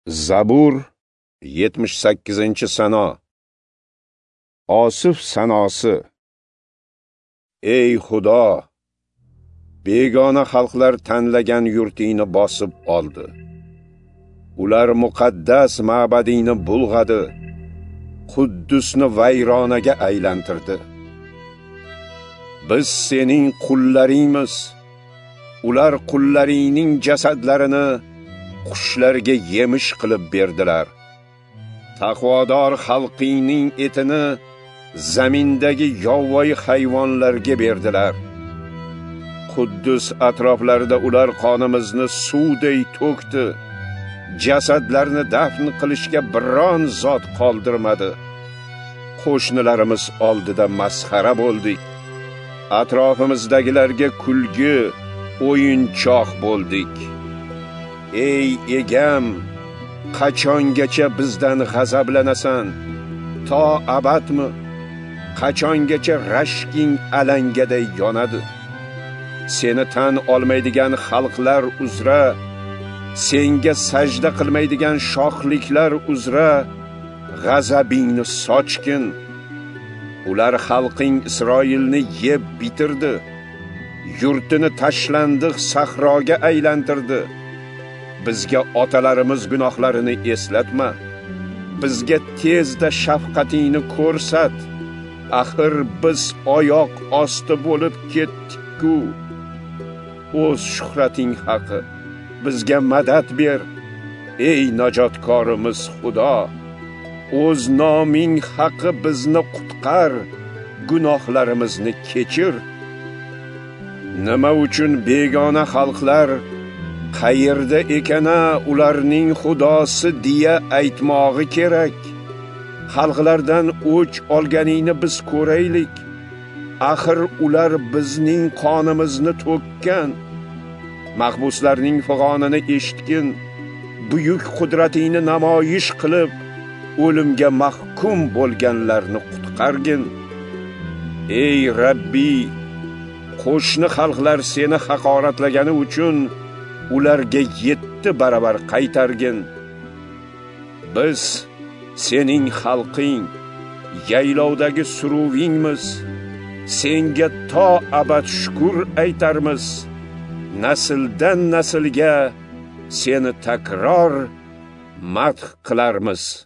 Zabur 78-sano. Osif sanosi. Ey Xudo, begona xalqlar tanlagan yurtingni bosib oldi. Ular muqaddas ma'badingni bulg'adi, Quddusni vayronaga aylantirdi. Biz sening qullaringmiz. Ular qullaringning jasadlarini qushlarga yemish qilib berdilar. Taqvodor xalqingning etini zamindagi yovvoyi hayvonlarga berdilar. Quddus atroflarida ular qonimizni suvday to'kdi. Jasadlarni dafn qilishga biron zot qoldirmadi. Qo'shnilarimiz oldida masxara bo'ldik. Atrofimizdagilarga kulgi, o'yinchoq bo'ldik. Ey egam, qachongacha bizdan g'azablanasan? To abadmi? Qachongacha rashking alangaday yonadi? Seni tan olmaydigan xalqlar uzra, senga sajda qilmaydigan shohliklar uzra g'azabingni sochgin. Ular xalqing Isroilni yeb bitirdi. Yurtini tashlandiq sahroga aylantirdi. Bizga otalarimiz gunohlarini eslatma. Bizga tezda shafqatingni ko'rsat. Axir biz oyoq osti bo'lib ketdik-ku. O'z shuhrating haqi bizga madad ber. Ey najotkorimiz Xudo, o'z noming haqi bizni qutqar, gunohlarimizni kechir. Nima uchun begona xalqlar qayerda ekana ularning xudosi deya aytmog'i kerak? Xalqlardan o'ch olganingni biz ko'raylik. Axir ular bizning qonimizni to'kkan. Mahbuslarning fig'onini eshitgin. Buyuk qudratingni namoyish qilib, o'limga mahkum bo'lganlarni qutqargin. Ey Rabbi, qo'shni xalqlar seni haqoratlagani uchun ularga 7 baravar qaytargin. Biz sening xalqing, yaylovdagi suruvingmiz. Senga to abad shukr aytarmiz. Nasldan naslga seni takror madh qilarmiz.